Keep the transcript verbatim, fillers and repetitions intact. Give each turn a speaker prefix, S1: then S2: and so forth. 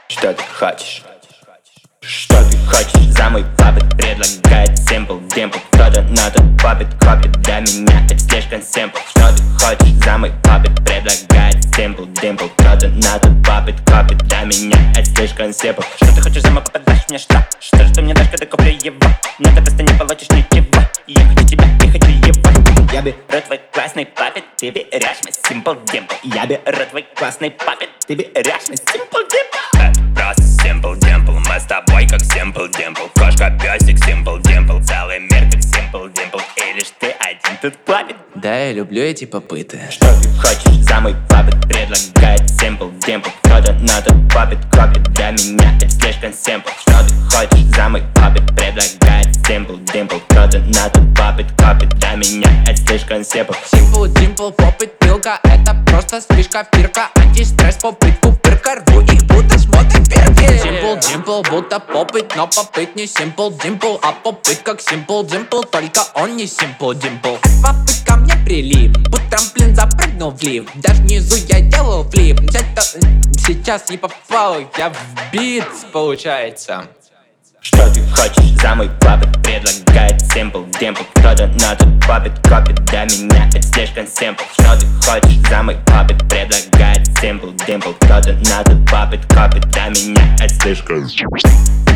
S1: Что ты хочешь? Что ты хочешь? За мой папет предлагает симпл, димпл. Кто-то на тот попит, копит, для меня это слишком симпл. Что ты хочешь? За мой папет предлагает симпл, димпл. Кто-то на тот попит, копит, для меня это слишком симпл. Что ты хочешь? За мой папет дашь мне что? Что же ты мне дашь, когда куплю его? Но ты просто не получишь ничего. Я хочу тебя, я хочу его. Я беру твой классный папет, ты берешь мой симпл, димпл. Я беру твой классный папет, ты берешь мой симпл, димпл.
S2: Просто simple dimple, мы с тобой как simple dimple. Кошка, песик, simple dimple, целый мир как simple dimple. И лишь ты один тут папит.
S3: Да, я люблю эти попыты.
S1: Что ты хочешь? За мой папет предлагает симпл, димпл. Кто-то на тот попит, копит, для меня это слишком симпл. Что ты хочешь? За мой папет предлагает симпл, димпл. Кто-то на тот попит, копит, для меня это слишком симпл.
S3: Simple, dimple, попыт, пилка. Это просто слишком пирка. Антистресс, попыт, пупырка. Рву их, будто смотрит перки. Simple, dimple, будто попыт. Но попыт не simple, dimple. А попыт как simple, dimple. Только он не simple, dimple. Попыт ко мне прилип. Будь трамплин, запрыгнул в лифт. Даже внизу я делал флип. Сейчас не попал, я в бит, получается.
S1: Что ты хочешь? За мой папет предлагает симпл, димпл. Кто-то на тот попит, копит, для меня это слишком симпл. Что ты хочешь? За мой папет предлагает симпл, димпл. Кто-то на тот попит, копит, для меня это слишком.